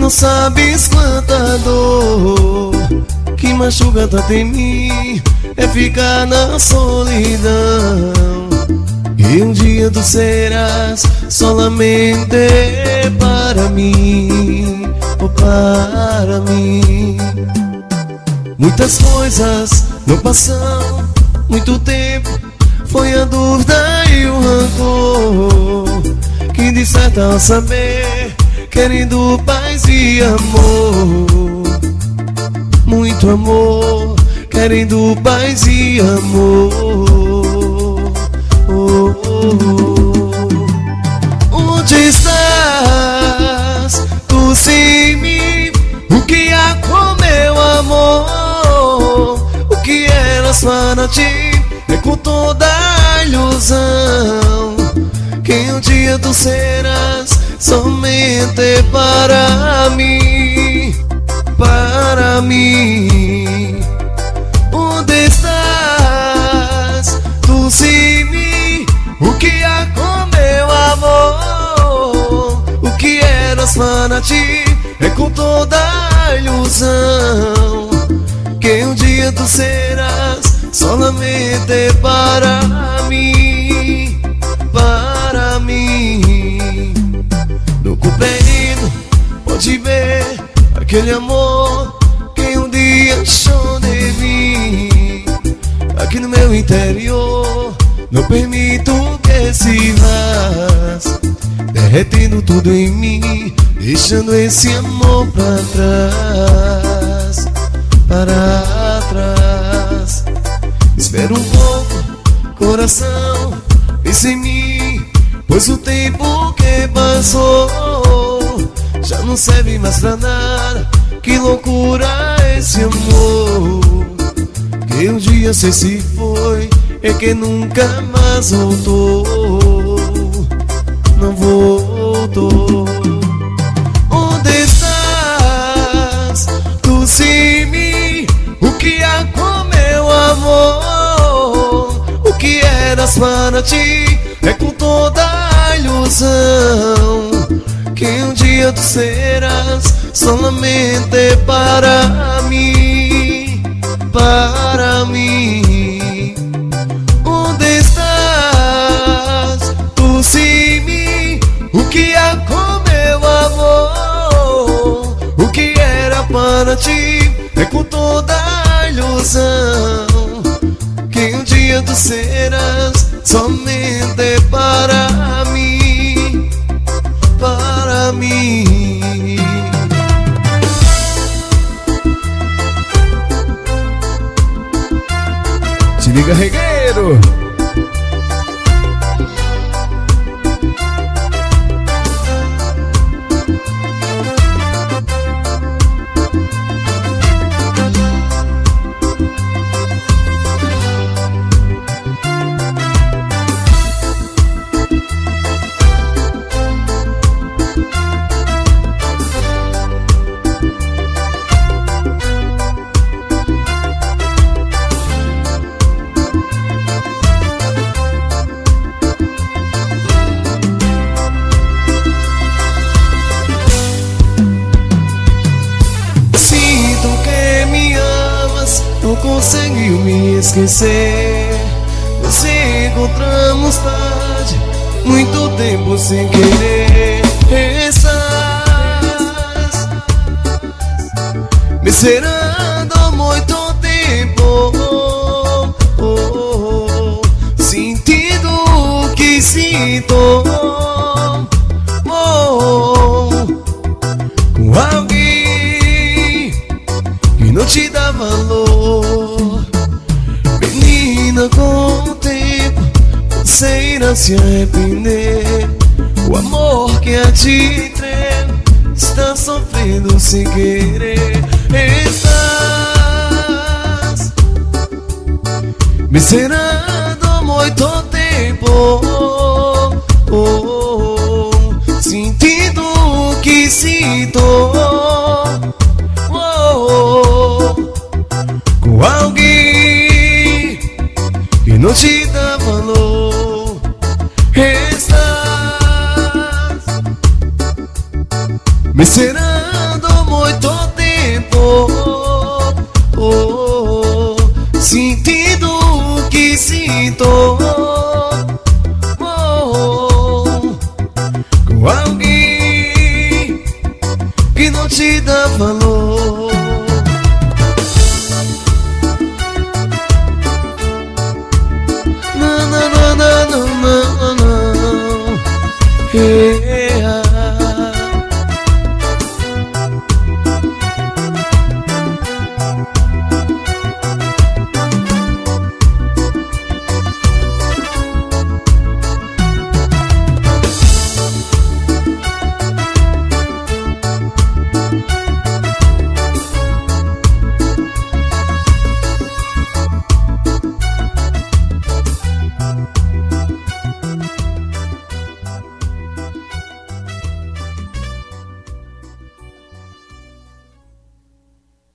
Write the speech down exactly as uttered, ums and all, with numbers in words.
não sabes quanta dor que machuca tanto em mim é ficar na solidão. E um dia tu serás solamente para mim, oh, para mim. Muitas coisas não passam, muito tempo foi a dúvida e o rancor que de certo ao saber, querendo paz e amor, muito amor, querendo paz e amor. Oh, oh, oh. Onde estás? Tu sem mim, o que há com meu amor? O que eras para ti é com toda a ilusão que um dia tu serás somente para mim, para mim. Onde estás? Tu sem mim, o que há com meu amor? O que eras para ti é com toda a ilusão que um dia tu serás solamente para mim, para mim. No compreendo, pode ver aquele amor que um dia achou de mim. Aqui no meu interior não permito que se vás, derretendo tudo em mim, deixando esse amor pra trás, para trás. Espera um pouco, coração, pense em mim, pois o tempo que passou já não serve mais pra nada. Que loucura esse amor que um dia sei se foi e que nunca mais voltou, não voltou. Onde estás? Tu sem mim, o que há com meu amor? O que eras para ti é com toda a ilusão que um dia tu serás solamente para mim, para mim. Onde estás? Tu sem mim, o que há com meu amor? O que era para ti é com toda a ilusão que um dia tu serás somente para mim, para mim. Se liga, regueiro! Não conseguiu me esquecer. Nos encontramos tarde, muito tempo sem querer. Estás me esperando há muito tempo, oh, oh, sentindo o que sinto, oh, com alguém que não te dá valor. Menina, com o tempo você irá se arrepender. O amor que a ti treme está sofrendo sem querer. Estás me esperando há muito tempo, oh, oh, sentindo o que sinto, oh, com alguém que não te dá valor. Estás me esperando falou.